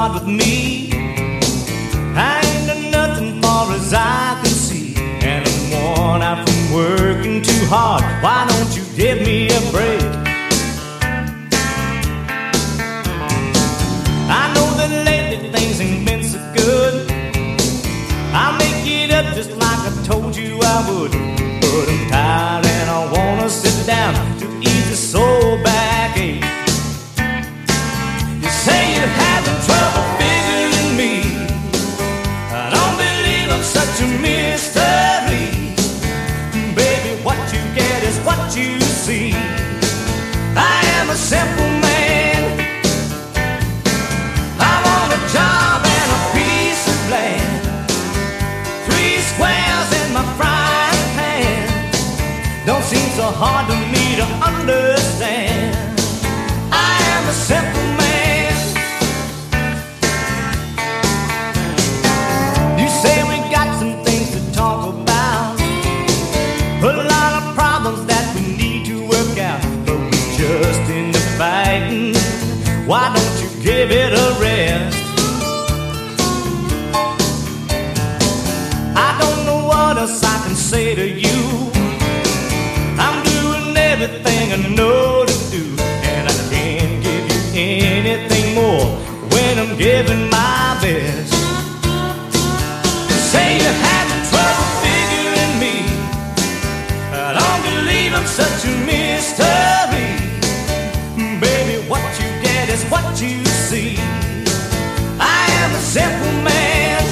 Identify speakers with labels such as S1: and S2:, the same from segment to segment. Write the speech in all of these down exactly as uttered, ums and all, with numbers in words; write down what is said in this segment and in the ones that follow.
S1: start with me. I ain't done nothing far as I can see, and I'm worn out from working too hard. Why don't you give me a break? I know that lately things ain't been so good. I'll make it up just like I told you I would. But I'm tired and I wanna sit down to ease the soul backache. You say you're having trouble figuring me. I don't believe I'm such a mystery. Baby, what you get is what you see. I am a simple man. I want a job and a piece of land, three squares in my frying pan. Don't seem so hard to me to understand. I am a simple man. You say we got some things to talk about, a lot of problems that we need to work out, but we just end up fighting. Why don't you give it a rest? I don't know what else I can say to you. I'm doing everything I know to do, and I can't give you anything more when I'm giving my best. Say you're having trouble figuring me. I don't believe I'm such a mystery. Baby, what you get is what you see. I am a simple man.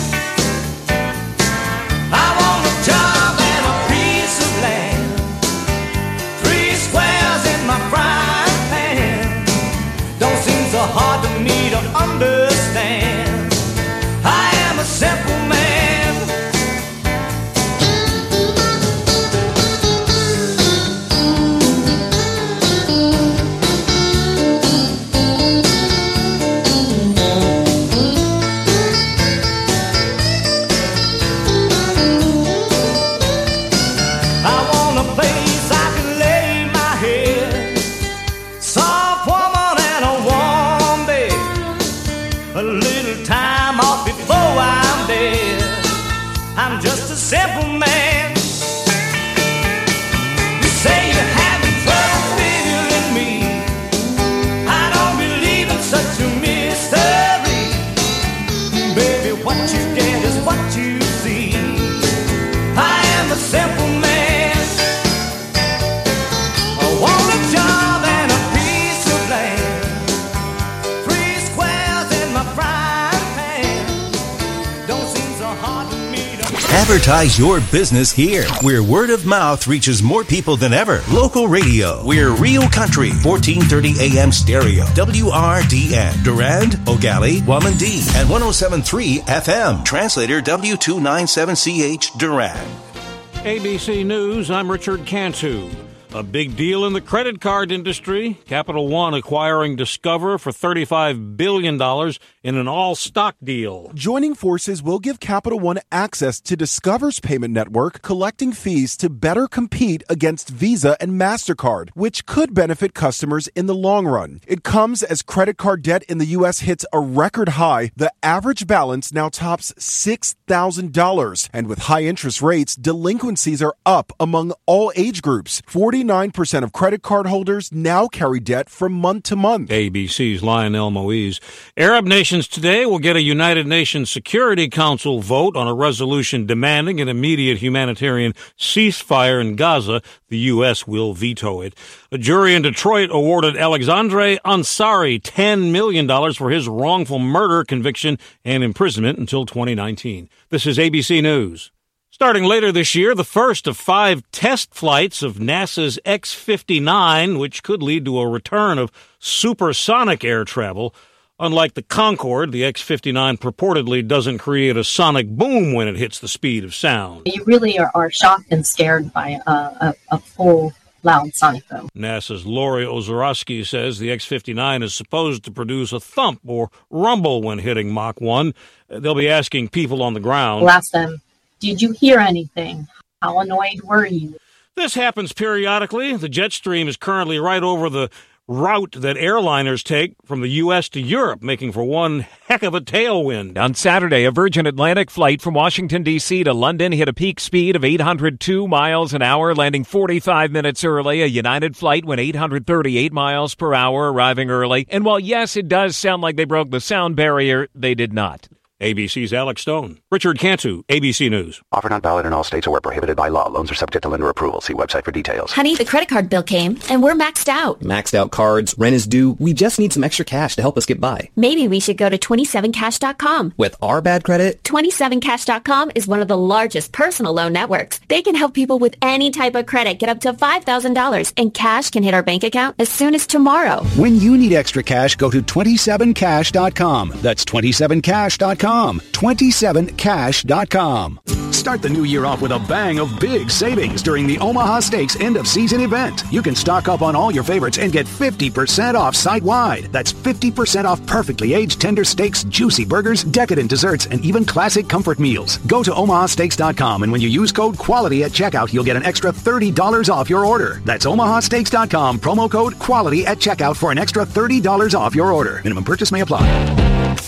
S1: I want a job and a piece of land, three squares in my frying pan. Don't seem so hard to me to understand. I am a simple man. I'm just a simple man. You say you're having trouble figuring me. I don't believe it's such a mystery. Baby, what you get is what you see. I am a simple man. I want a job and a piece of land, three squares in my frying pan. Don't seem so hard to me.
S2: Advertise your business here, where word of mouth reaches more people than ever. Local radio. We're Real Country, fourteen thirty A M stereo, W R D N, Durand, Ogali, Wamandee, and one oh seven point three F M. Translator W two ninety-seven C H, Durand.
S3: A B C News, I'm Richard Cantu. A big deal in the credit card industry. Capital One acquiring Discover for thirty-five billion dollars in an all-stock deal.
S4: Joining forces will give Capital One access to Discover's payment network, collecting fees to better compete against Visa and MasterCard, which could benefit customers in the long run. It comes as credit card debt in the U S hits a record high. The average balance now tops six thousand dollars. And with high interest rates, delinquencies are up among all age groups. forty-nine percent of credit card holders now carry debt from month to month.
S3: A B C's Lionel Moise. Arab nations today will get a United Nations Security Council vote on a resolution demanding an immediate humanitarian ceasefire in Gaza. The U S will veto it. A jury in Detroit awarded Alexandre Ansari ten million dollars for his wrongful murder conviction and imprisonment until twenty nineteen. This is A B C News. Starting later this year, the first of five test flights of NASA's X fifty-nine, which could lead to a return of supersonic air travel. Unlike the Concorde, the X fifty-nine purportedly doesn't create a sonic boom when it hits the speed of sound.
S5: You really are, are shocked and scared by a, a, a full, loud sonic boom.
S3: NASA's Lori Ozorowski says the X fifty-nine is supposed to produce a thump or rumble when hitting Mach one. They'll be asking people on the ground.
S5: We'll ask them, did you hear anything? How annoyed were you?
S3: This happens periodically. The jet stream is currently right over the route that airliners take from the U S to Europe, making for one heck of a tailwind.
S6: On Saturday, a Virgin Atlantic flight from Washington, D C to London hit a peak speed of eight hundred two miles an hour, landing forty-five minutes early. A United flight went eight hundred thirty-eight miles per hour, arriving early. And while, yes, it does sound like they broke the sound barrier, they did not.
S3: A B C's Alex Stone. Richard Cantu, A B C News.
S7: Offer not valid in all states or where prohibited by law. Loans are subject to lender approval. See website for details.
S8: Honey, the credit card bill came, and we're maxed out.
S9: Maxed out cards, rent is due. We just need some extra cash to help us get by.
S8: Maybe we should go to twenty-seven cash dot com.
S9: With our bad credit?
S8: twenty-seven cash dot com is one of the largest personal loan networks. They can help people with any type of credit get up to five thousand dollars, and cash can hit our bank account as soon as tomorrow.
S10: When you need extra cash, go to twenty-seven cash dot com. That's twenty-seven cash dot com. twenty-seven cash dot com. Start the new year off with a bang of big savings during the Omaha Steaks end-of-season event. You can stock up on all your favorites and get fifty percent off site-wide. That's fifty percent off perfectly aged tender steaks, juicy burgers, decadent desserts, and even classic comfort meals. Go to omaha steaks dot com, and when you use code QUALITY at checkout, you'll get an extra thirty dollars off your order. That's omaha steaks dot com, promo code QUALITY at checkout for an extra thirty dollars off your order. Minimum purchase may apply.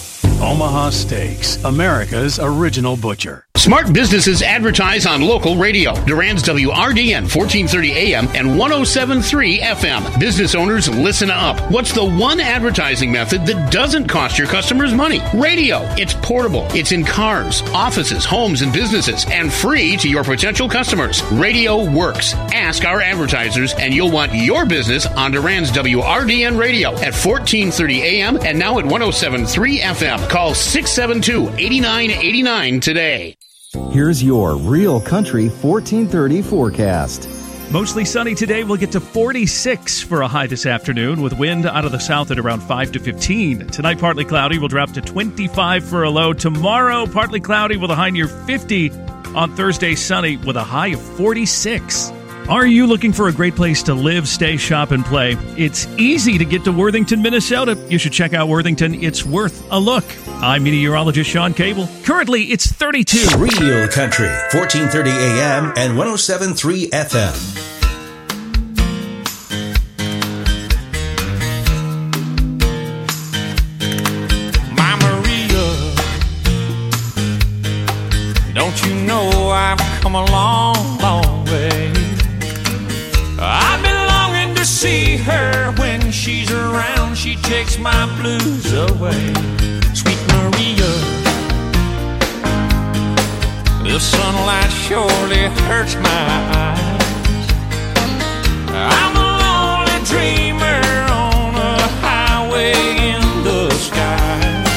S11: Omaha Steaks, America's original butcher.
S12: Smart businesses advertise on local radio. Durand's W R D N fourteen thirty A M and one oh seven point three F M. Business owners, listen up. What's the one advertising method that doesn't cost your customers money? Radio. It's portable. It's in cars, offices, homes, and businesses, and free to your potential customers. Radio works. Ask our advertisers, and you'll want your business on Durand's W R D N radio at fourteen thirty A M and now at one oh seven point three F M. Call six seven two, eight nine eight nine today.
S13: Here's your Real Country fourteen thirty forecast.
S14: Mostly sunny today. We'll get to forty-six for a high this afternoon with wind out of the south at around five to fifteen. Tonight, partly cloudy. We'll drop to twenty-five for a low. Tomorrow, partly cloudy with a high near fifty. On Thursday, sunny with a high of forty-six. Are you looking for a great place to live, stay, shop, and play? It's easy to get to Worthington, Minnesota. You should check out Worthington. It's worth a look. I'm meteorologist Sean Cable. Currently, it's thirty-two.
S2: Real Country, fourteen thirty A M and one oh seven point three F M.
S1: My Maria, don't you know I've come a long, long way? I've been longing to see her. When she's around, she takes my blues away. Sweet Maria, the sunlight surely hurts my eyes. I'm a lonely dreamer on a highway in the sky.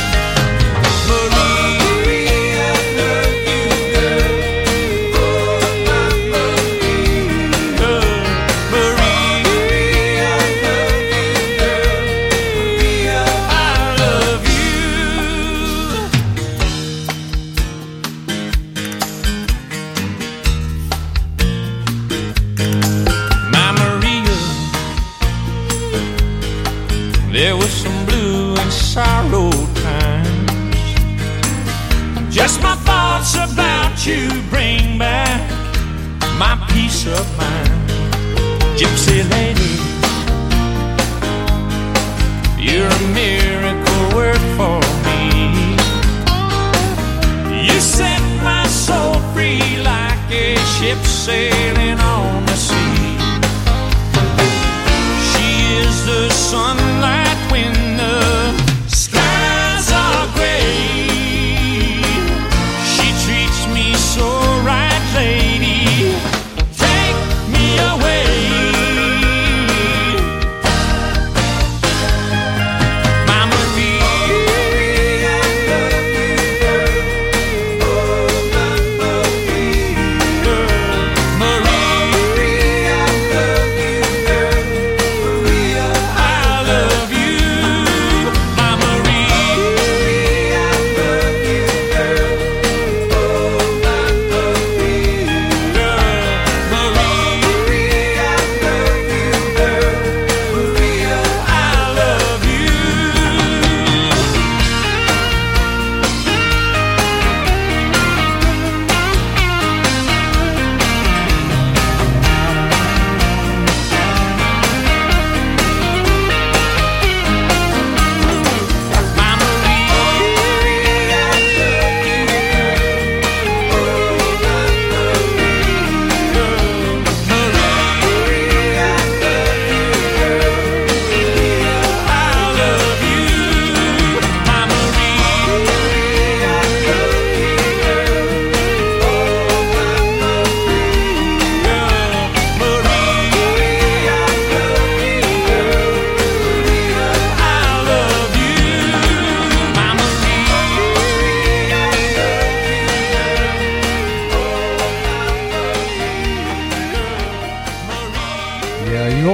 S1: There was some blue and sorrow times. Just my thoughts about you bring back my peace of mind. Gypsy lady, you're a miracle work for me. You set my soul free like a ship sailing on the sea. She is the sunlight when the skies are gray. She treats me so right, lady. Take me away. My Maria, oh, my Maria,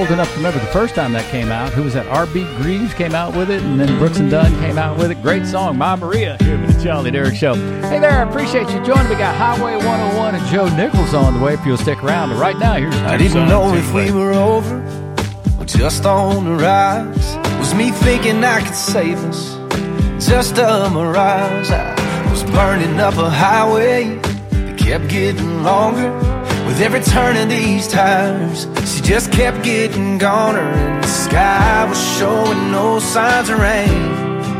S15: old enough to remember the first time that came out. Who was that? R B Greaves came out with it, and then Brooks and Dunn came out with it. Great song, My Maria, here with the Charlie Derrick Show. Hey there, I appreciate you joining. We got Highway one oh one and Joe Nichols on the way if you'll stick around. But right now, here's
S16: I didn't know if we were over or just on the rise. Was me thinking I could save us, just a mirage. I was burning up a highway that kept getting longer. With every turn of these tires, she just kept getting goner. And the sky was showing no signs of rain.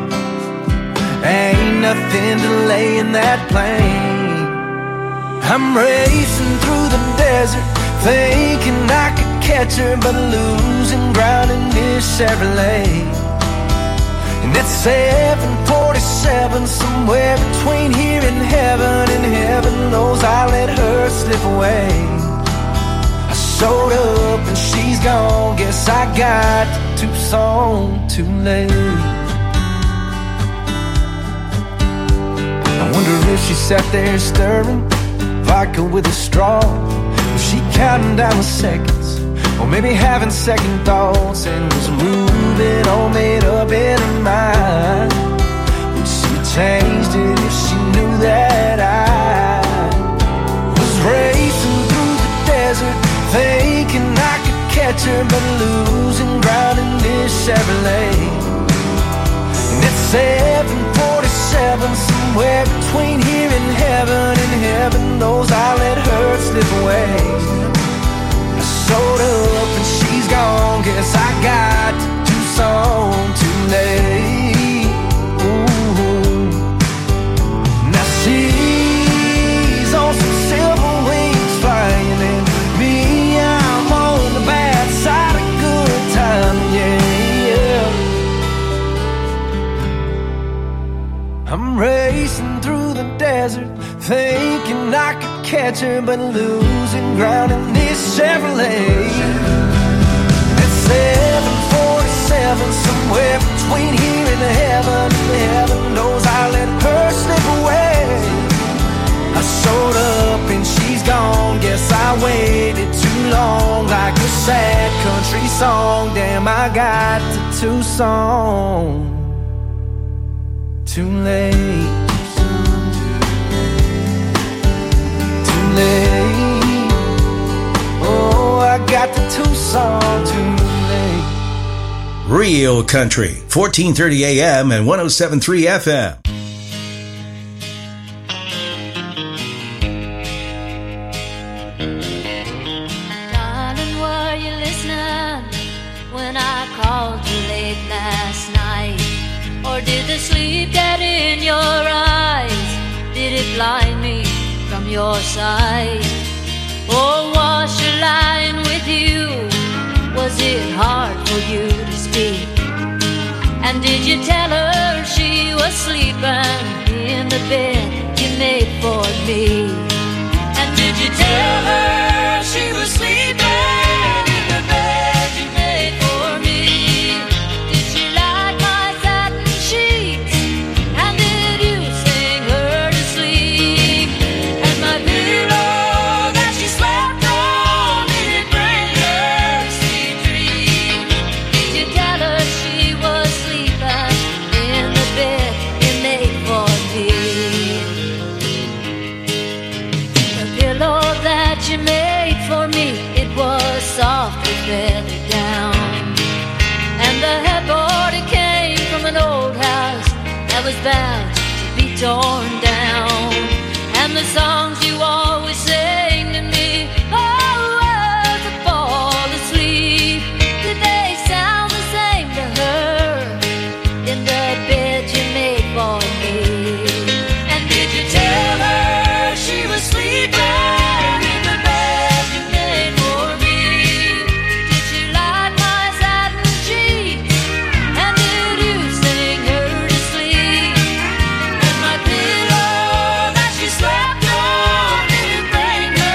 S16: Ain't nothing delaying that plane. I'm racing through the desert, thinking I could catch her, but losing ground in this Chevrolet. And at seven forty-seven, somewhere between here and heaven, and heaven knows I let her slip away. I showed up and she's gone, guess I got to Tucson too late. I wonder if she sat there stirring vodka with a straw. Was she counting down the seconds, or maybe having second thoughts, and was moving all made up in her mind? Would she have changed it if she knew that I was racing through the desert, thinking I could catch her, but losing ground in this Chevrolet? And at seven forty-seven, somewhere between here and heaven, and heaven knows I let her slip away. I showed up and she's gone, guess I got to Tucson too late. Ooh. Now she's on some silver wings flying, and me, I'm on the bad side of good time, yeah, yeah. I'm racing through the desert, thinking I could catch her, but losing ground in this Chevrolet. At seven forty-seven, somewhere between here and heaven, heaven knows I let her slip away. I showed up and she's gone, guess I waited too long, like a sad country song. Damn, I got to Tucson too late. Oh, I got the Tucson too late.
S2: Real Country, fourteen thirty A M and one oh seven point three F M.
S17: Darling, were you listening when I called you late last night? Or did the sleep get in your eyes? Did it blind me from your side? Oh, was she lying with you? Was it hard for you to speak? And did you tell her she was sleeping in the bed you made for me? And did you tell her she was sleeping in the bed you made for me? Did she like my satin sheets? And did you sing her to sleep? And my pillow that she slept on, did it bring her a sweet dream? Did you tell her she was sleeping in the bed you made for me? The pillow that you made for me, it was soft with feather down, and the headboard, it came from an old house that was bound to be torn down. And the songs you always sang to me, oh, was to fall asleep. Did they sound the same to her in the bed you made for me? And did you tell her she was sleeping in the bed you made for me? Did she like my satin sheets? And did you sing her to sleep? And my pillow that she slept on, did it bring her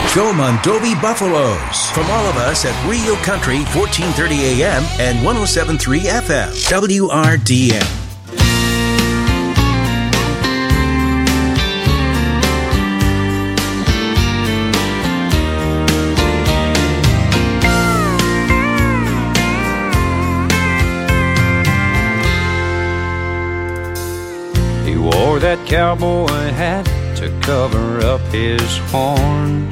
S2: Go Mondovi Buffaloes. From all of us at Real Country, fourteen thirty A M and one oh seven point three F M, W R D N.
S16: He wore that cowboy hat to cover up his horns.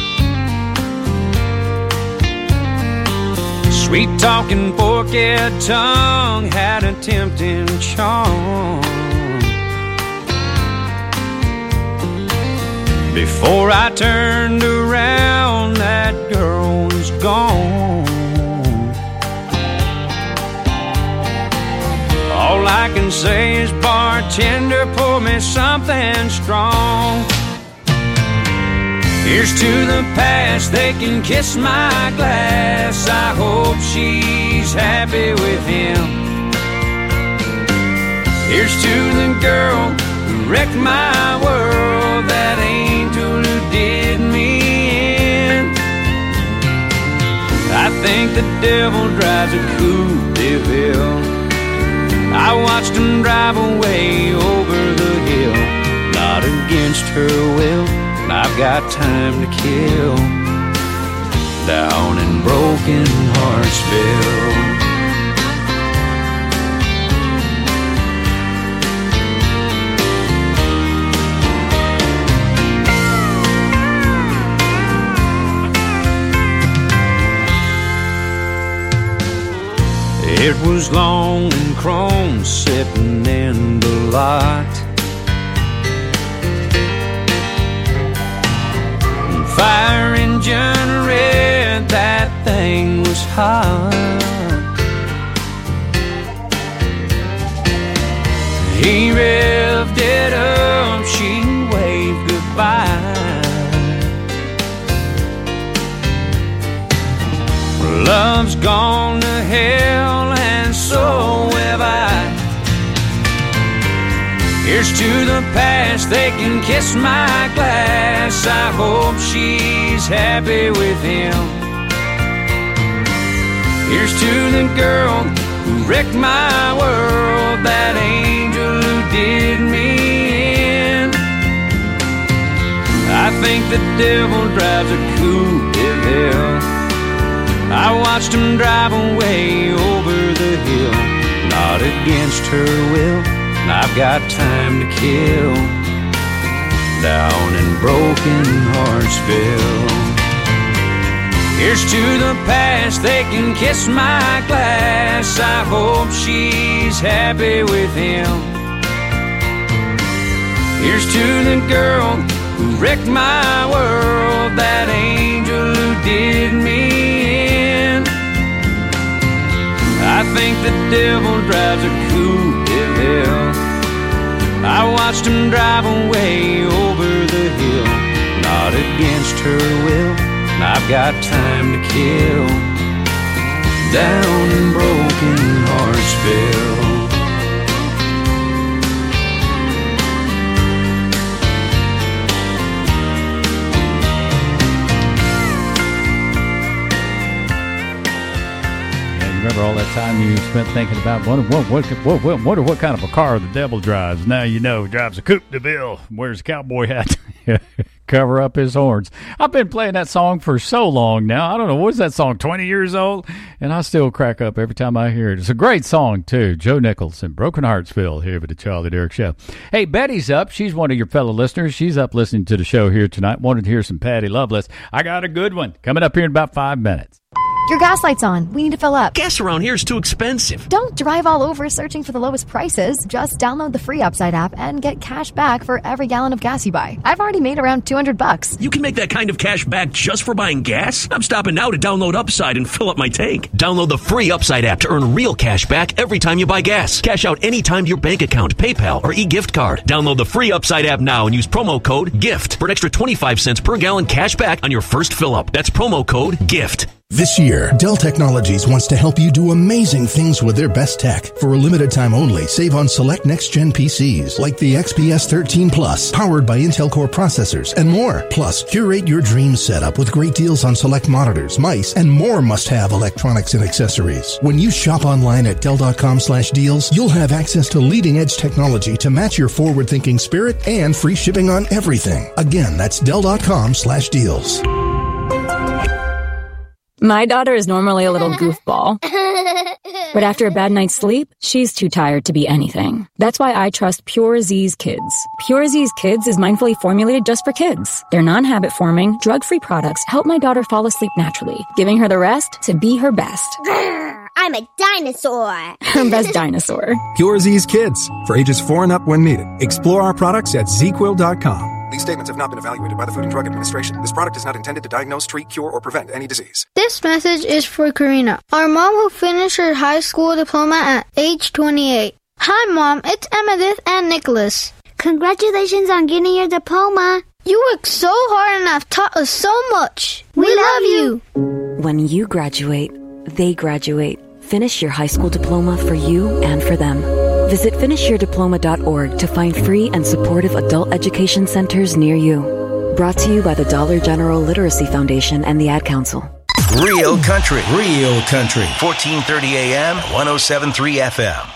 S16: Sweet-talking, forked tongue had a tempting charm. Before I turned around, that girl was gone. All I can say is, bartender, pour me something strong. Here's to the past, they can kiss my glass. I hope she's happy with him. Here's to the girl who wrecked my world, that angel who did me in. I think the devil drives a coupe de ville. I watched him drive away over the hill, not against her will. I've got time to kill down in Broken Heartsville. It was long and chrome sitting in the lot. Fire engine red, that thing was hot. He revved it up, she waved goodbye. Love's gone to hell and so have I. Here's to the past, they can kiss my glass. I hope she's happy with him. Here's to the girl who wrecked my world, that angel who did me in. I think the devil drives a coupe de ville. I watched him drive away over the hill, not against her will. I've got time to kill down in Broken Heartsville. Here's to the past, they can kiss my glass. I hope she's happy with him. Here's to the girl who wrecked my world, that angel who did me in. I think the devil drives a coupe de ville. I watched him drive away over the hill, not against her will. I've got time to kill down in Broken Heartsville.
S15: Remember all that time you spent thinking about wonder what what, what, what, wonder what kind of a car the devil drives. Now you know he drives a coupe de ville, wears a cowboy hat, cover up his horns. I've been playing that song for so long now. I don't know, what's that song, twenty years old? And I still crack up every time I hear it. It's a great song, too. Joe Nichols and Broken Heartsville here with the Charlie Derrick Show. Hey, Betty's up. She's one of your fellow listeners. She's up listening to the show here tonight. Wanted to hear some Patty Loveless. I got a good one coming up here in about five minutes.
S18: Your gas light's on. We need to fill up.
S19: Gas around here is too expensive.
S18: Don't drive all over searching for the lowest prices. Just download the free Upside app and get cash back for every gallon of gas you buy. I've already made around two hundred bucks.
S19: You can make that kind of cash back just for buying gas? I'm stopping now to download Upside and fill up my tank. Download the free Upside app to earn real cash back every time you buy gas. Cash out anytime to your bank account, PayPal, or e-gift card. Download the free Upside app now and use promo code GIFT for an extra twenty-five cents per gallon cash back on your first fill up. That's promo code GIFT.
S20: This year, Dell Technologies wants to help you do amazing things with their best tech. For a limited time only, save on select next-gen P Cs like the X P S thirteen Plus, powered by Intel Core processors, and more. Plus, curate your dream setup with great deals on select monitors, mice, and more must-have electronics and accessories. When you shop online at Dell.com slash deals, you'll have access to leading-edge technology to match your forward-thinking spirit and free shipping on everything. Again, that's Dell.com slash deals.
S21: My daughter is normally a little goofball, but after a bad night's sleep, she's too tired to be anything. That's why I trust Pure Z's Kids. Pure Z's Kids is mindfully formulated just for kids. Their non-habit forming, drug-free products help my daughter fall asleep naturally, giving her the rest to be her best.
S22: I'm a dinosaur.
S21: Her best dinosaur.
S23: Pure Z's Kids, for ages four and up when needed. Explore our products at Z Quill dot com.
S24: These statements have not been evaluated by the Food and Drug Administration. This product is not intended to diagnose, treat, cure, or prevent any disease.
S25: This message is for Karina, our mom who finished her high school diploma at age twenty-eight. Hi, Mom. It's Emmettith and Nicholas.
S22: Congratulations on getting your diploma.
S25: You worked so hard and have taught us so much. We, we love you.
S26: When you graduate, they graduate. Finish your high school diploma for you and for them. Visit finish your diploma dot org to find free and supportive adult education centers near you. Brought to you by the Dollar General Literacy Foundation and the Ad Council.
S2: Real country, real country. fourteen thirty A M, one oh seven point three F M.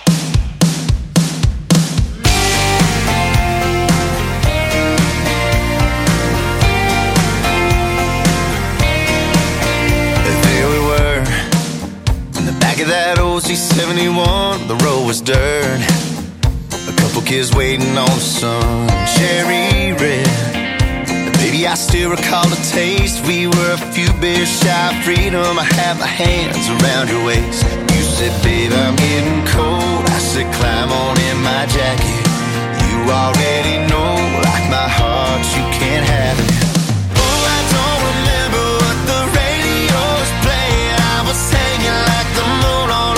S27: That old C seventy-one, the road was dirt. A couple kids waiting on the sun, cherry red. And baby, I still recall the taste. We were a few beers shy of freedom. I had my hands around your waist. You said, babe, I'm getting cold. I said, climb on in my jacket. You already know, like my heart, you can't have it. Oh, I don't remember what the radio was playing. I was hanging like the moon.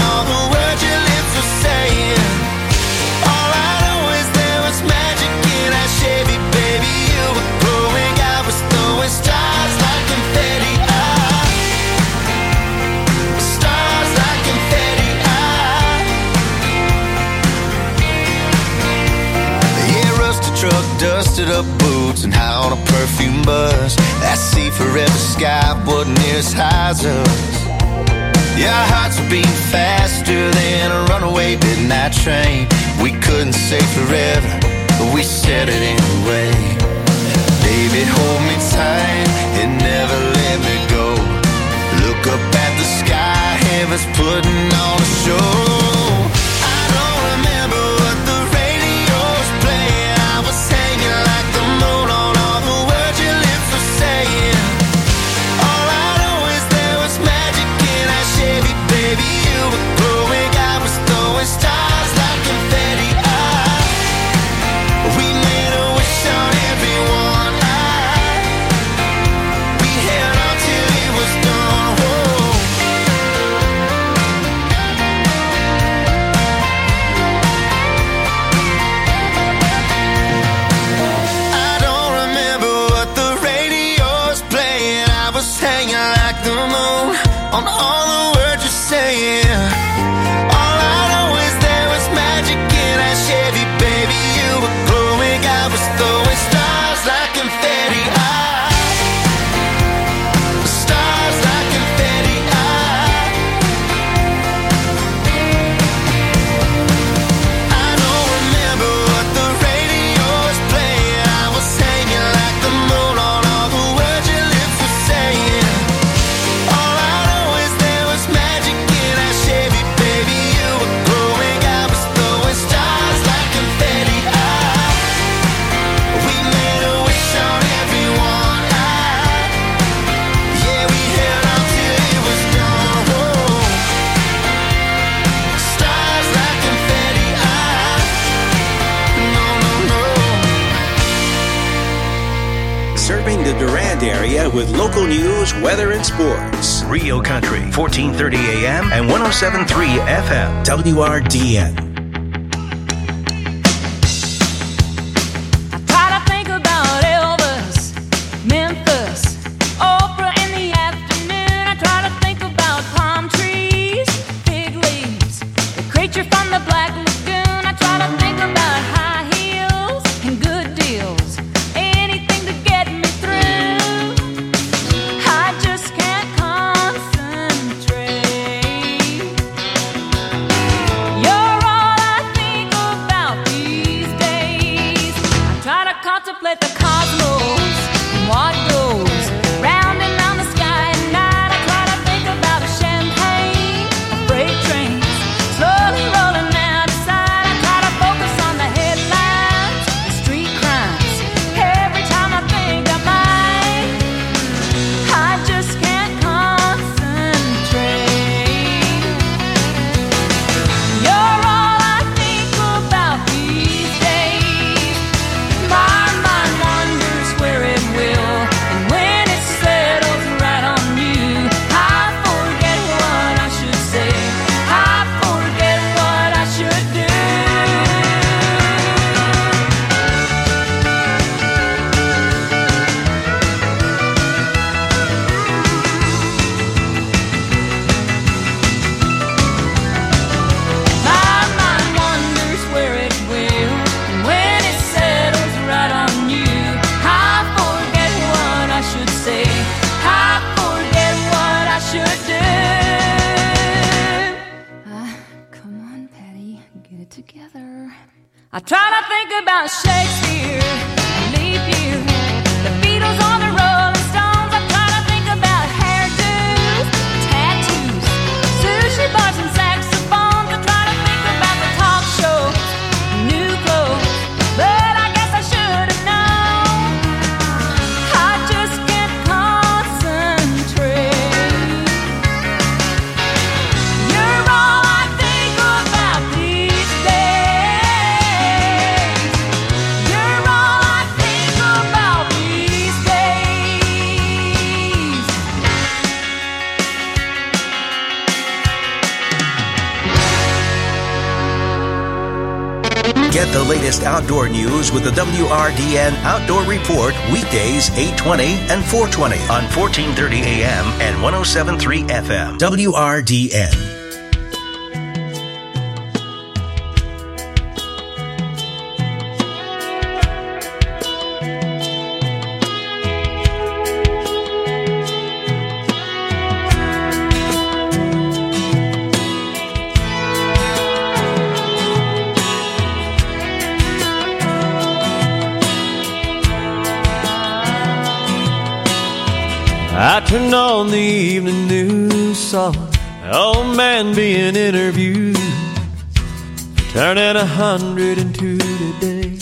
S27: Dusted up boots and high on a perfume buzz. That sea forever sky wasn't near as high as us. Yeah, our hearts were beating faster than a runaway midnight train. We couldn't say forever, but we said it anyway. Baby, hold me tight and never let me go. Look up at the sky, heaven's putting on a show.
S2: With local news, weather, and sports. Rio Country, fourteen thirty A M and one oh seven point three F M, W R D N.
S1: I try to think about Elvis, Memphis, Oprah in the afternoon. I try to think
S3: together. I try to think about Shakespeare, leap year, the Beatles on the Rolling Stones. I try to think about hairdos, tattoos, sushi bars and saxophones. I try to think about the talk show, new clothes, but I guess I should have known. I just can't concentrate. You're all I think about these days. You're all I think about these days.
S2: Get the latest outdoor news with the W R D N Outdoor Report weekdays eight twenty and four twenty on fourteen thirty A M and one oh seven point three F M. W R D N.
S1: I turned on the evening news, saw an old man being interviewed, turning a hundred and two today.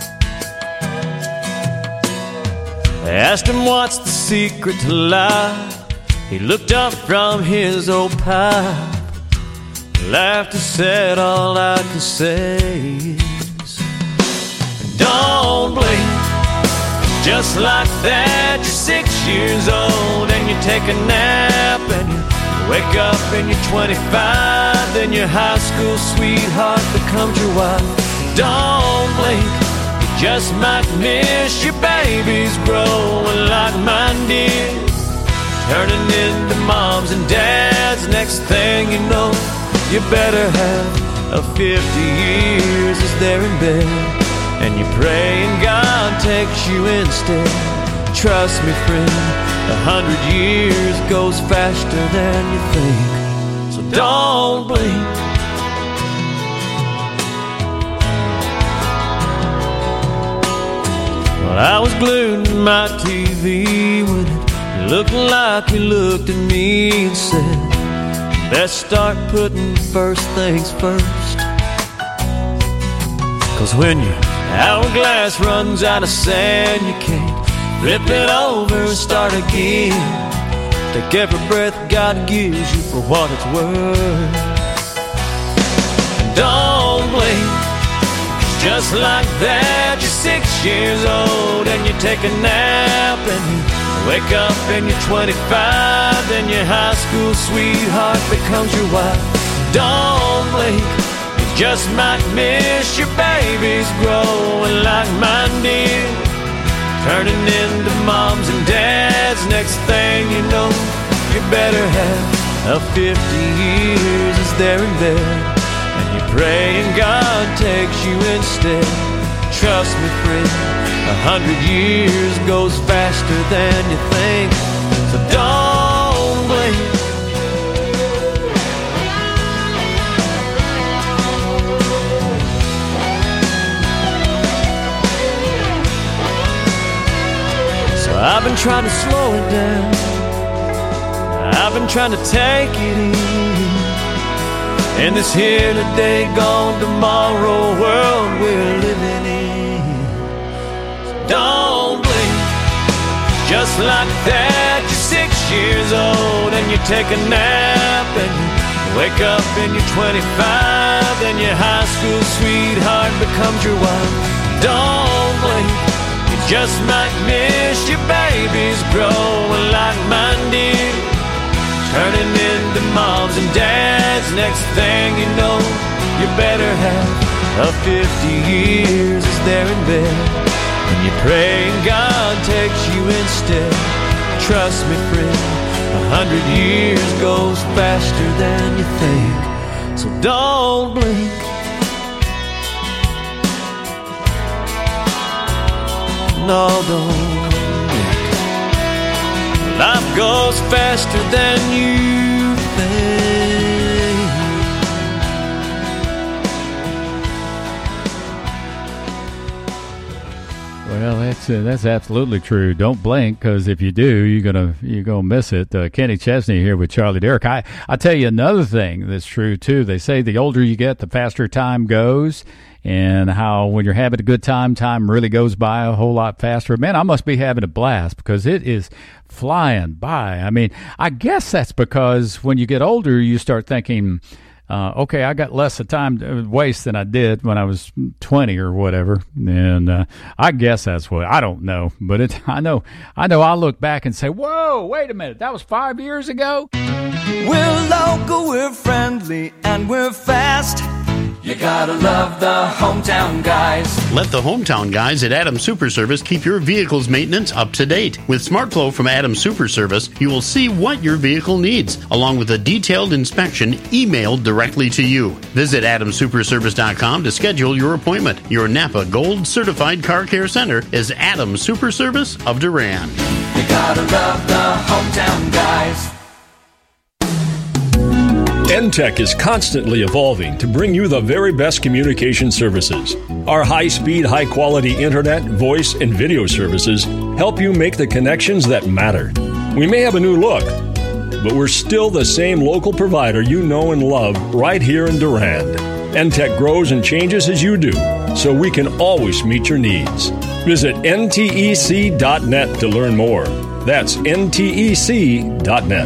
S1: They asked him what's the secret to life. He looked up from his old pipe, laughed and said, all I can say is, don't blink. Just like that, you're six years old and you take a nap and you wake up and you're twenty-five. Then your high school sweetheart becomes your wife. Don't blink, you just might miss your babies growing like mine did, turning into moms and dads. Next thing you know, you better have a fifty years as they're in bed, and you pray and God takes you instead. Trust me, friend, a hundred years goes faster than you think. So don't blink. Well, I was glued to my T V when it looked like he looked at me and said, best start putting first things first. Cause when your hourglass runs out of sand, you can't flip it over and start again. Take every breath God gives you for what it's worth. And don't blink. Just like that, you're six years old and you take a nap and you wake up and you're twenty-five. Then your high school sweetheart becomes your wife. Don't blink. Just might miss your babies growing like mine did, turning into moms and dads. Next thing you know, you better have a fifty years as they're in bed, and you pray and God takes you instead. Trust me, friend, a hundred years goes faster than you think. So don't blink. I've been trying to slow it down, I've been trying to take it easy in this here today, gone tomorrow world we're living in. So don't blink. Just like that, you're six years old and you take a nap and you wake up and you're twenty-five. Then your high school sweetheart becomes your wife. Don't blink. Just might miss your babies growing like mine did, turning into moms and dads. Next thing you know, you better have a fifty years as they're in bed, and you pray and God takes you instead. Trust me, friend, a hundred years goes faster than you think. So don't blink. No, don't blink. Life goes faster than you think.
S15: Well, that's uh, that's absolutely true. Don't blink, because if you do, you're gonna you're gonna miss it. Uh, Kenny Chesney here with Charlie Derrick. I I tell you another thing that's true too. They say the older you get, the faster time goes, and how when you're having a good time, time really goes by a whole lot faster. Man, I must be having a blast because it is flying by. I mean, I guess that's because when you get older, you start thinking, Uh, okay, I got less of time to waste than I did when I was twenty or whatever, and uh, I guess that's what I don't know. But it, I know, I know. I look back and say, "Whoa, wait a minute, that was five years ago."
S1: We're local, we're friendly, and we're fast. You gotta love the hometown guys.
S12: Let the hometown guys at Adams Super Service keep your vehicle's maintenance up to date. With SmartFlow from Adams Super Service, you will see what your vehicle needs, along with a detailed inspection emailed directly to you. Visit adams super service dot com to schedule your appointment. Your Napa Gold Certified Car Care Center is Adams Super Service of Durand.
S1: You gotta love the hometown guys.
S4: N T E C is constantly evolving to bring you the very best communication services. Our high-speed, high-quality internet, voice, and video services help you make the connections that matter. We may have a new look, but we're still the same local provider you know and love right here in Durand. N T E C grows and changes as you do, so we can always meet your needs. Visit N T E C dot net to learn more. That's N T E C dot net.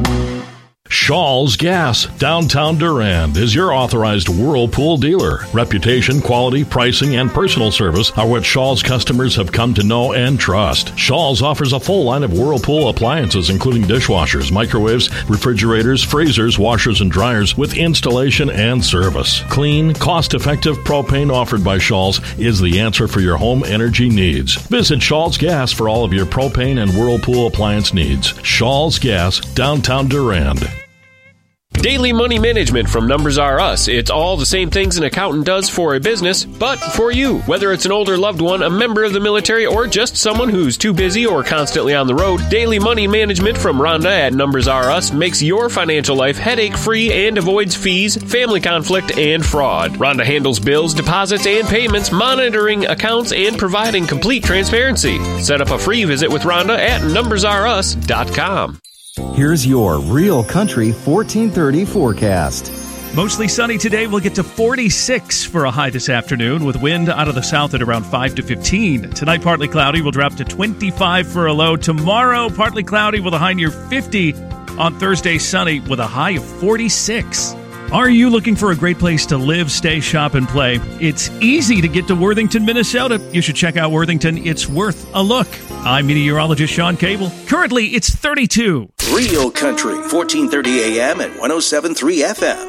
S5: Shaw's Gas, downtown Durand, is your authorized Whirlpool dealer. Reputation, quality, pricing, and personal service are what Shaw's customers have come to know and trust. Shaw's offers a full line of Whirlpool appliances, including dishwashers, microwaves, refrigerators, freezers, washers, and dryers, with installation and service. Clean, cost-effective propane offered by Shaw's is the answer for your home energy needs. Visit Shaw's Gas for all of your propane and Whirlpool appliance needs. Shaw's Gas, downtown Durand.
S6: Daily Money Management from Numbers R Us. It's all the same things an accountant does for a business, but for you. Whether it's an older loved one, a member of the military, or just someone who's too busy or constantly on the road, Daily Money Management from Rhonda at Numbers R Us makes your financial life headache-free and avoids fees, family conflict, and fraud. Rhonda handles bills, deposits, and payments, monitoring accounts, and providing complete transparency. Set up a free visit with Rhonda at numbers r us dot com.
S13: Here's your Real Country fourteen thirty forecast.
S14: Mostly sunny today. We'll get to forty-six for a high this afternoon with wind out of the south at around five to fifteen. Tonight, partly cloudy. We'll drop to twenty-five for a low. Tomorrow, partly cloudy with a high near fifty. On Thursday, sunny with a high of forty-six. Are you looking for a great place to live, stay, shop, and play? It's easy to get to Worthington, Minnesota. You should check out Worthington. It's worth a look. I'm meteorologist Sean Cable. Currently, it's thirty-two.
S2: Real Country, fourteen thirty A M and one oh seven point three F M.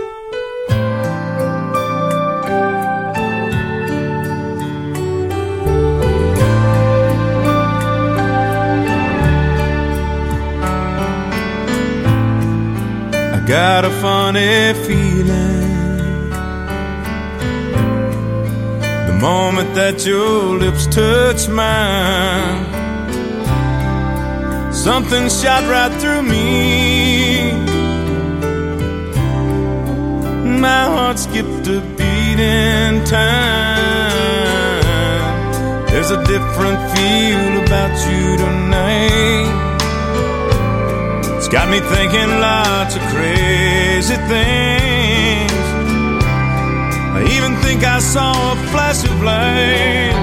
S7: Got a funny feeling the moment that your lips touch mine. Something shot right through me. My heart skipped a beat in time. There's a different feel about you tonight. It's got me thinking lots of crazy things. I even think I saw a flash of light.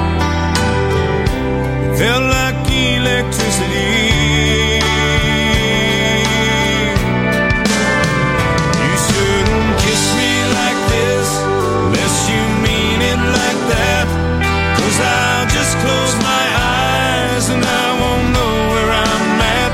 S7: It felt like electricity. You shouldn't kiss me like this unless you mean it like that. 'Cause I'll just close my eyes and I won't know where I'm at.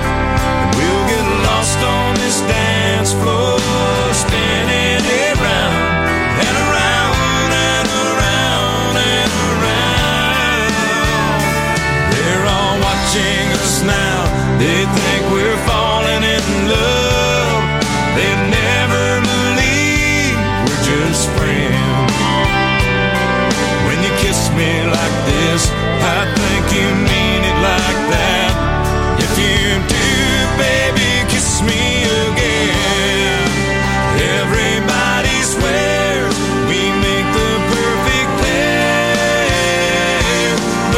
S7: On this dance floor, spinning around and around and around and around. They're all watching us now. They think we're falling in love. They never believe we're just friends. When you kiss me like this, I think you mean it like that. If you do, baby, kiss me again. Everybody swears we make the perfect pair,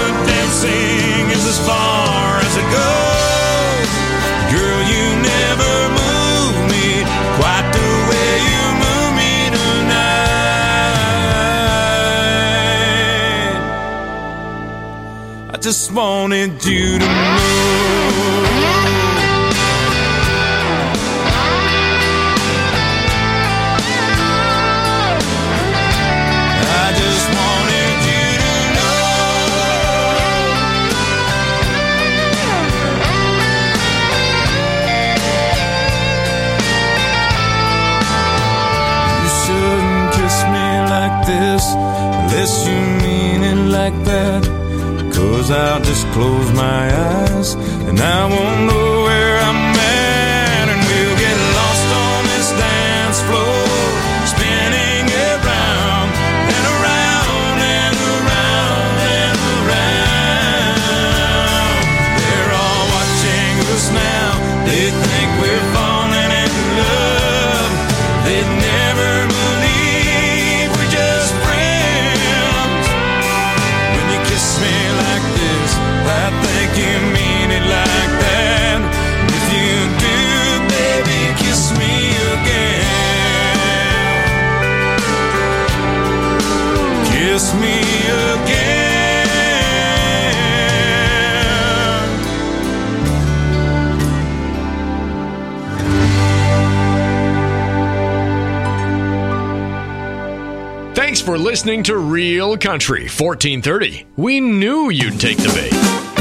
S7: just wanted you to know. I just wanted you to know. You shouldn't kiss me like this unless you mean it like that. 'Cause I'll just close my eyes and I won't know where I'm at, and we'll get lost on this dance floor, spinning around and around and around and around. They're all watching us now. They think we're falling in love. They'd never believe we're just friends. When you kiss me like this, I think you mean it like that. If you do, baby, kiss me again. Kiss me again.
S4: Thanks for listening to Real Country fourteen thirty. We knew you'd take the bait.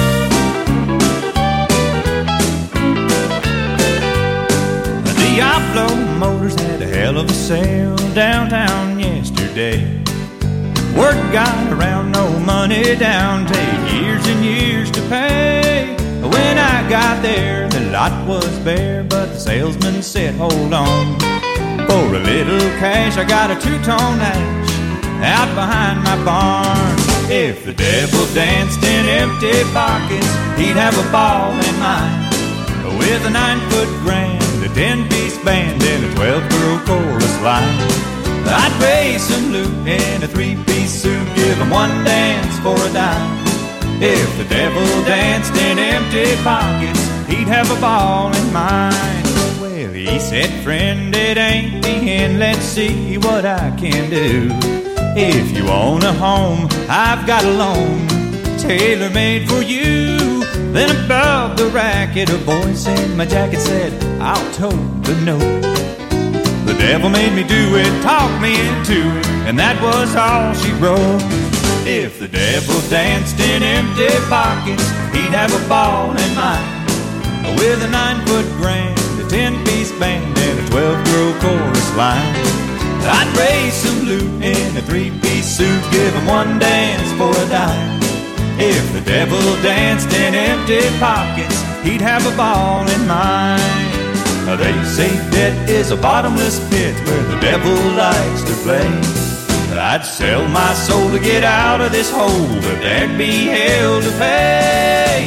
S1: Diablo Motors had a hell of a sale downtown yesterday. Word got around, no money down, take years and years to pay. When I got there, the lot was bare, but the salesman said, hold on. For a little cash, I got a two-tone ash out behind my barn. If the devil danced in empty pockets, he'd have a ball in mine. With a nine-foot grand, a ten-piece band, and a twelve-girl chorus line. I'd raise some loot in a three-piece suit, give him one dance for a dime. If the devil danced in empty pockets, he'd have a ball in mine. Well, he said, friend, it ain't the end, let's see what I can do. If you own a home, I've got a loan, tailor-made for you. Then above the racket, a voice in my jacket said, I'll tote the note. The devil made me do it, talked me into it, and that was all she wrote. If the devil danced in empty pockets, he'd have a ball in mine. With a nine-foot grand, a ten-piece band, and a twelve-girl chorus line. I'd raise some loot in a three-piece suit, give him one dance for a dime. If the devil danced in empty pockets, he'd have a ball in mine. They say debt is a bottomless pit where the devil likes to play. I'd sell my soul to get out of this hole, but there'd be hell to pay.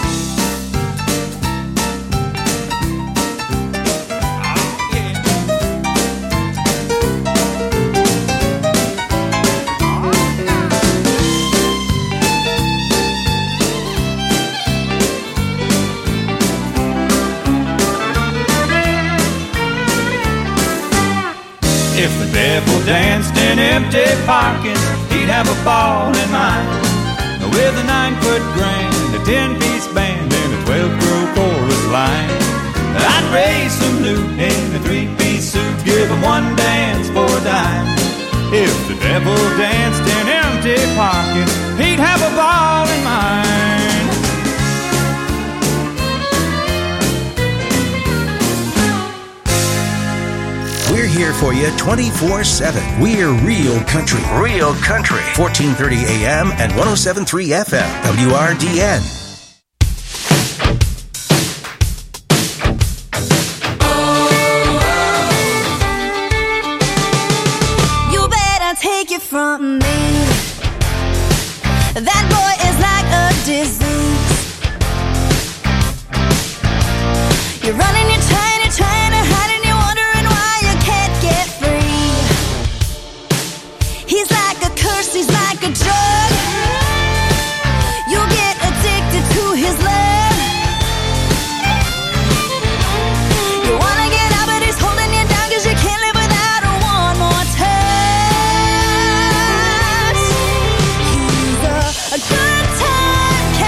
S1: If the devil danced in empty pockets, he'd have a ball in mine. With a nine-foot grand, a ten-piece band, and a twelve-girl chorus line. I'd raise some loot in a three-piece suit, give him one dance for a dime. If the devil danced in empty pockets, he'd have a ball in mine.
S2: We're here for you twenty-four seven. We're Real Country. Real Country. fourteen thirty A M and one oh seven point three F M. W R D N.
S3: You better take it from me. That boy is like a disease. You're running, you're trying, you're trying to hide, and you're wondering why you can't get free. He's like a curse, he's like a drug. You'll get addicted to his love. You wanna get out, but he's holding you down, 'cause you can't live without her one more touch. He's a, a good time.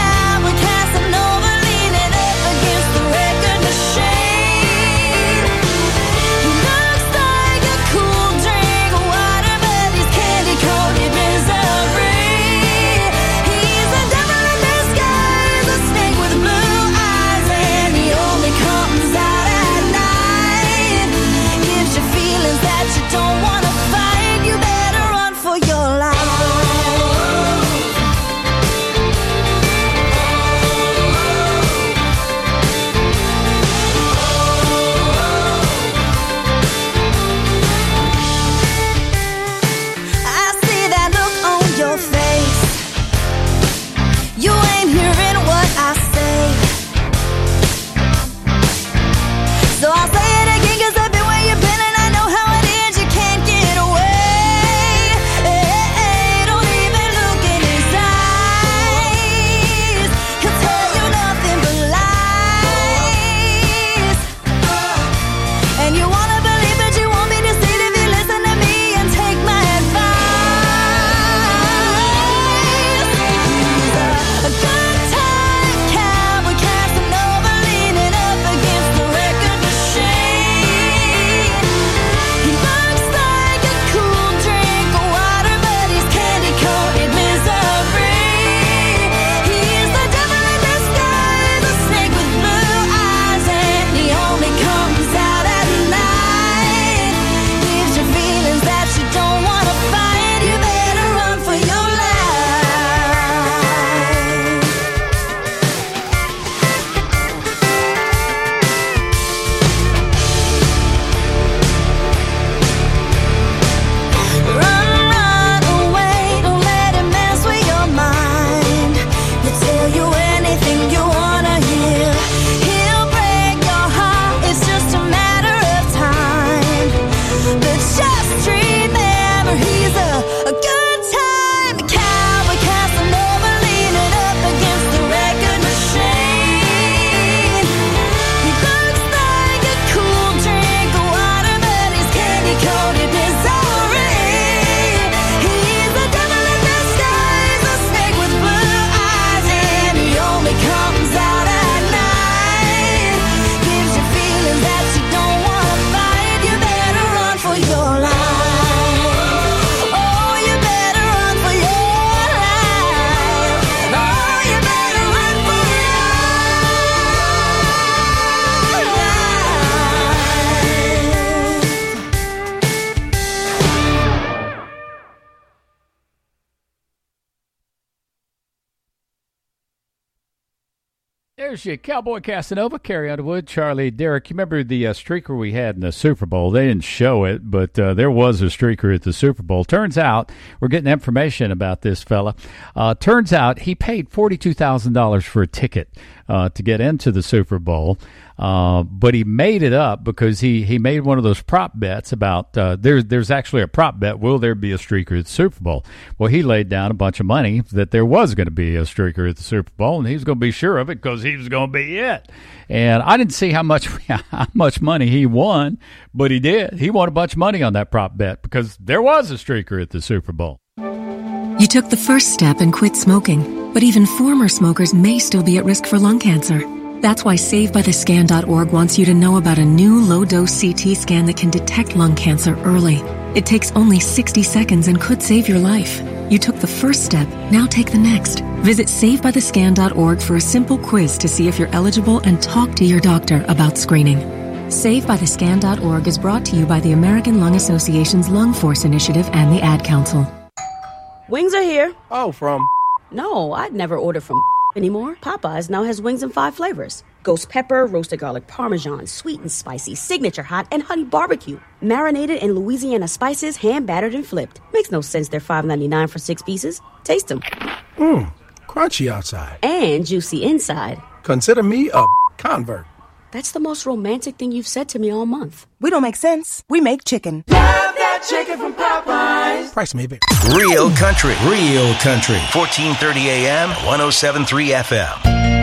S15: There's your Cowboy Casanova, Carrie Underwood, Charlie Derrick. You remember the uh, streaker we had in the Super Bowl? They didn't show it, but uh, there was a streaker at the Super Bowl. Turns out, we're getting information about this fella. Uh, turns out he paid forty-two thousand dollars for a ticket uh, to get into the Super Bowl. Uh, but he made it up because he, he made one of those prop bets about uh, there's there's actually a prop bet. Will there be a streaker at the Super Bowl? Well, he laid down a bunch of money that there was going to be a streaker at the Super Bowl, and he was going to be sure of it because he was going to be it. And I didn't see how much how much money he won, but he did. He won a bunch of money on that prop bet because there was a streaker at the Super Bowl.
S8: You took the first step and quit smoking, but even former smokers may still be at risk for lung cancer. That's why Save By The Scan dot org wants you to know about a new low-dose C T scan that can detect lung cancer early. It takes only sixty seconds and could save your life. You took the first step, now take the next. Visit Save By The Scan dot org for a simple quiz to see if you're eligible and talk to your doctor about screening. Save By The Scan dot org is brought to you by the American Lung Association's Lung Force Initiative and the Ad Council.
S9: Wings are here.
S10: Oh, from?
S9: No, I'd never order from anymore. Popeyes now has wings in five flavors. Ghost pepper, roasted garlic parmesan, sweet and spicy, signature hot, and honey barbecue. Marinated in Louisiana spices, hand battered and flipped. Makes no sense they're five ninety-nine for six pieces. Taste them.
S10: Mmm, crunchy outside.
S9: And juicy inside.
S10: Consider me a convert.
S9: That's the most romantic thing you've said to me all month.
S11: We don't make sense. We make chicken.
S1: Love that chicken from Popeyes.
S10: Price maybe.
S2: Real country. Real country. fourteen thirty A M, one oh seven point three F M.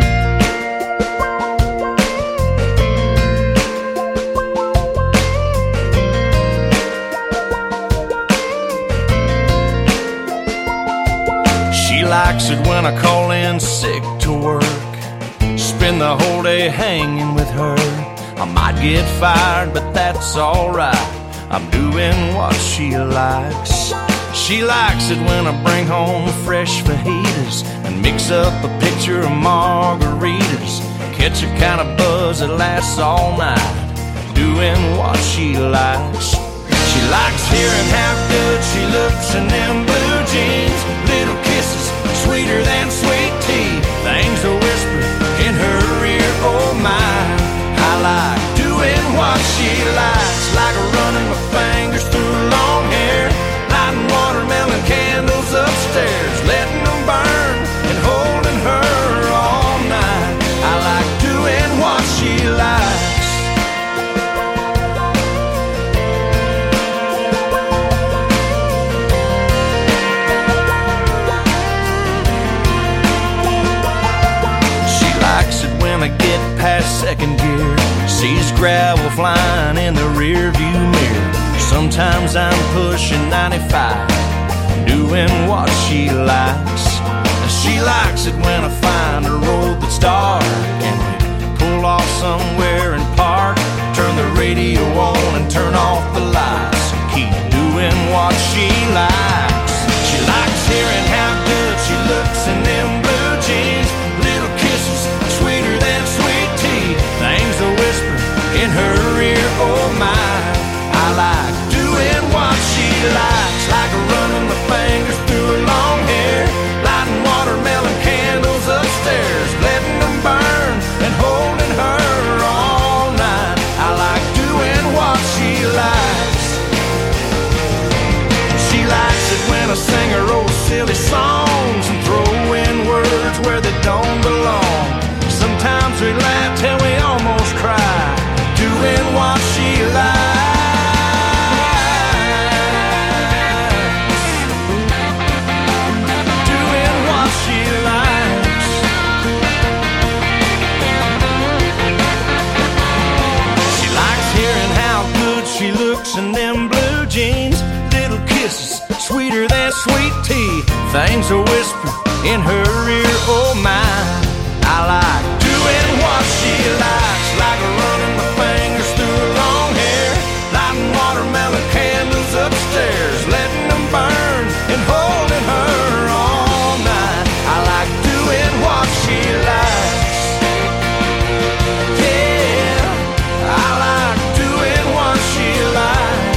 S7: She likes it when I call in sick to work. Spend the whole day hanging with her. I might get fired, but that's alright. I'm doing what she likes. She likes it when I bring home fresh fajitas and mix up a pitcher of margaritas. Catch a kind of buzz that lasts all night, doing what she likes. She likes hearing how good she looks in them blue jeans. Little kisses, sweeter than sweet tea. Things are whispered in her ear, oh my. I like doing what she likes, like running my fingers through long hair, lighting watermelon candles upstairs, letting them burn and holding her all night. I like doing what she likes. I get past second gear, sees gravel flying in the rear view mirror. Sometimes I'm pushing ninety-five, doing what she likes. And she likes it when I find a road that's dark and we pull off somewhere and park. Turn the radio on and turn off the lights and keep doing what she likes. She likes hearing how good she looks in them blue jeans. Little kisses, sweeter than sweet tea. Things are whispered in her ear, oh my. I like doing what she likes, like running my fingers through her long hair, lighting watermelon candles upstairs, letting them burn and holding her all night. I like doing what she likes. She likes it when I sing her old silly songs and throw in words where they don't belong. Sometimes we laugh till we almost cry, doing what she likes. Doing what she likes. She likes hearing how good she looks in them blue jeans. Little kisses, sweeter than sweet tea. Things are whispered in her ear, oh my. I like doing what she likes, like running my fingers through her long hair, lighting watermelon candles upstairs, letting them burn and holding her all night. I like doing what she likes. Yeah, I like doing what she likes.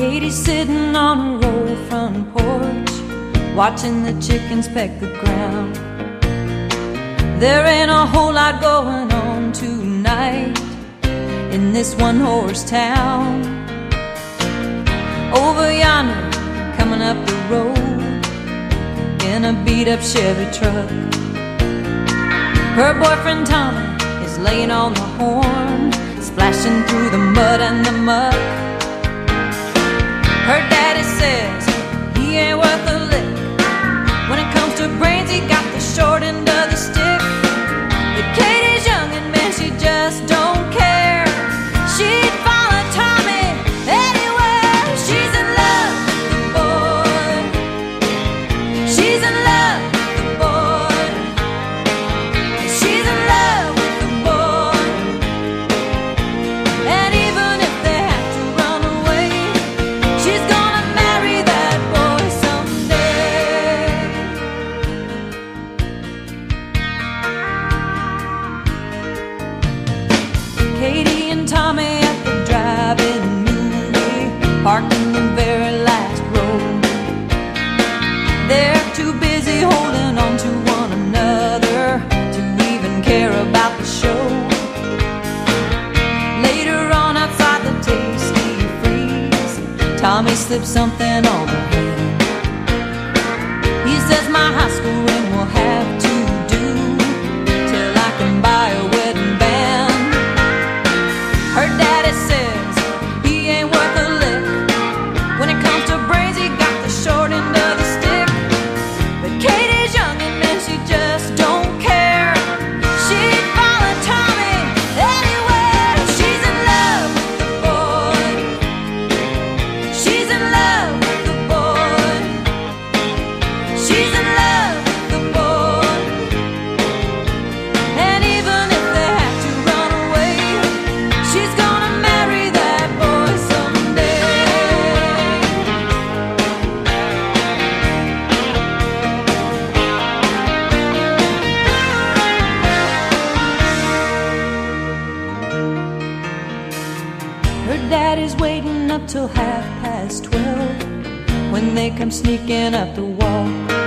S3: Katie's sitting on her old front porch, watching the chickens peck the ground. There ain't a whole lot going on tonight in this one-horse town. Over yonder, coming up the road in a beat-up Chevy truck, her boyfriend Tommy is laying on the horn, splashing through the mud and the muck. Her daddy says he ain't worth a lick. When it comes to brains, he got the short end of the stick. But Katie's young and man, she just don't care. She'd follow Tommy anywhere. She's in love with the boy. She's in love with the boy. She's in love with the boy. And even if they have to run away, she's gonna marry that boy someday. Katie and Tommy at the drive-in movie, parked in the very last row. They're too busy holding on to one another to even care about the show. Later on outside the Tasty Freeze, Tommy slipped something on her hand. He says my high school ring will have to do till I can buy a wedding band. Her daddy says he ain't worth a lick. When it comes to brains, he got the short end of the stick. But Katie's young and man, she just don't care. She'd follow Tommy anywhere. She's in love with the boy. She's in love with the boy. She's in love with the boy. And even if they have to run away, she's gonna marry that boy someday. Her daddy's waiting up till half past twelve when they come sneaking up the wall.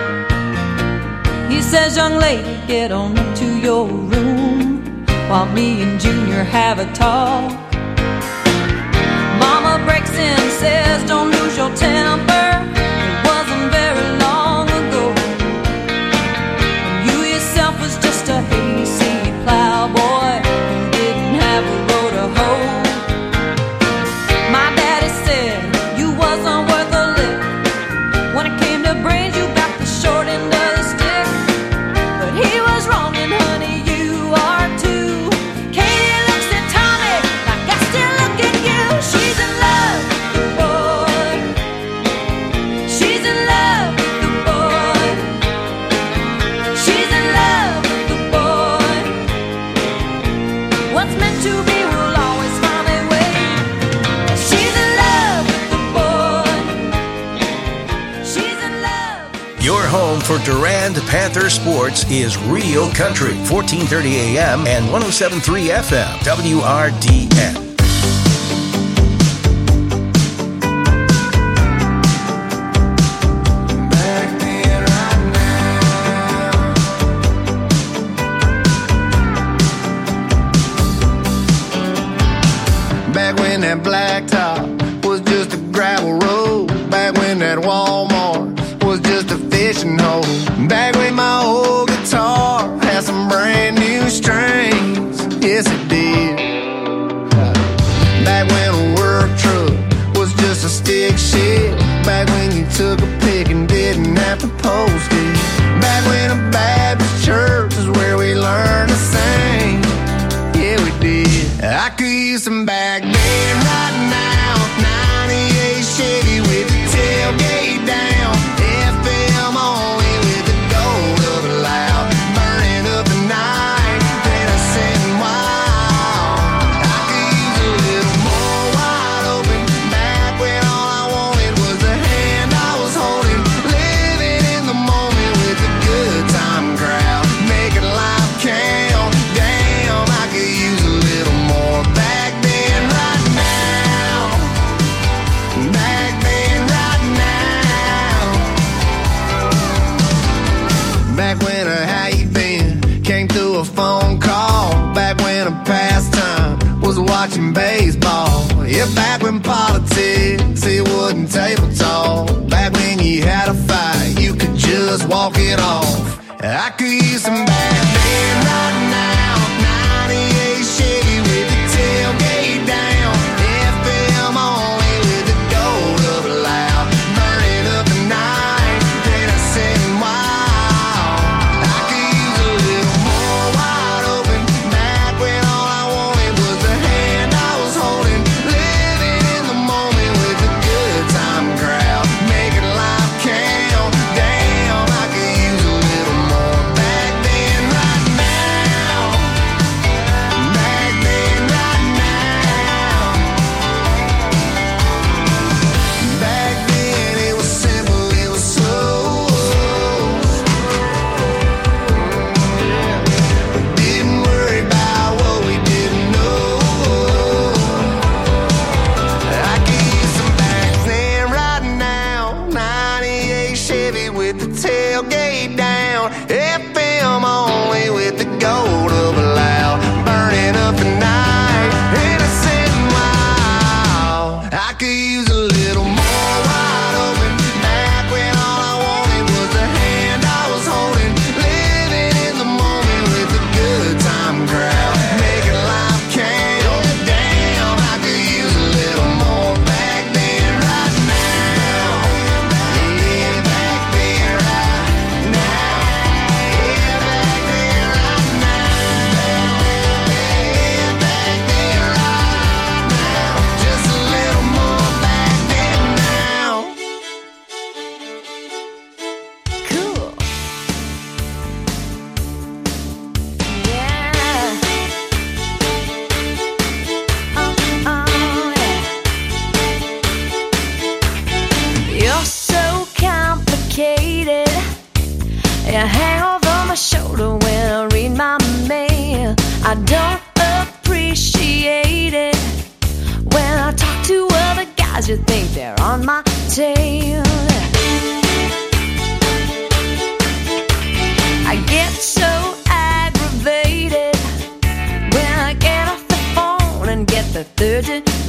S3: He says, young lady, get on up to your room while me and Junior have a talk. Mama breaks in and says, don't lose your temper. It wasn't very long ago when you yourself was just a hayseed plowboy who didn't have a row to hoe. My daddy said you wasn't worth a lick. When it came to brains, you got the short end of the stick. But he was wrong, and honey, you are too. Katie looks at Tommy like I still look at you. She's in love with the boy. She's in love with the boy. She's in love with the boy. What's meant to be will always find a way. She's in love with the boy. She's in love.
S2: Your home for Durand Panther sports is Rio Country, fourteen thirty A M and one oh seven point three F M, W R D N.
S27: Back when that blacktop was just a gravel road. Back when that Walmart was just a fishing hole. Back when my old guitar had some brand new strings. Yes, it did. Back when a work truck was just a stick shift. Back when you took a pic and didn't have to post it. Back when a Baptist church is where we learned to sing. Yeah, we did. I could use some back then right now. ninety-eight Chevy with the tailgate down. F M only with the gold of it loud. Burning up the night, then I sitting wild. I could use a little more wide open. Back when all I wanted was the hand I was holding. Living in the moment with the good time crowd. Making life count. Damn, I could use a little more back then. Right watching baseball. Yeah, back when politics, it wasn't table talk. Back when you had a fight, you could just walk it off. I could use some bad men right now. ninety-eight Chevy with the tailgate down. F M only with the gold up loud. Burning up the night, then I said wow. I could use a little more wide open. Back when all I wanted was the hand I was holding. Living in the moment with the good time crowd. Making life count. Damn, I could use a little more back then, right now. Back then, right now. Back then it was simple, it was slow. Didn't worry about what we didn't know. I could use some back then, right now. ninety-eight Chevy with the tailgate down. F M only with the gold up loud. Burning up the night, and I said wow. I could use a little more wide open. Back when all I wanted was the hand I was holding. Living in the moment with the good time crowd. Making life count. Damn, I could use a little more back then, right now. Yeah, back then, right now. Yeah, back then, right now. Yeah, back then, right now. Just a little more back then now.
S3: Cool. Yeah. Oh, oh, yeah. You're so complicated. You hang over my shoulder when I read my mail. I don't appreciate it when I talk to other guys. You think they're on my tail. I get so aggravated when I get off the phone and get the third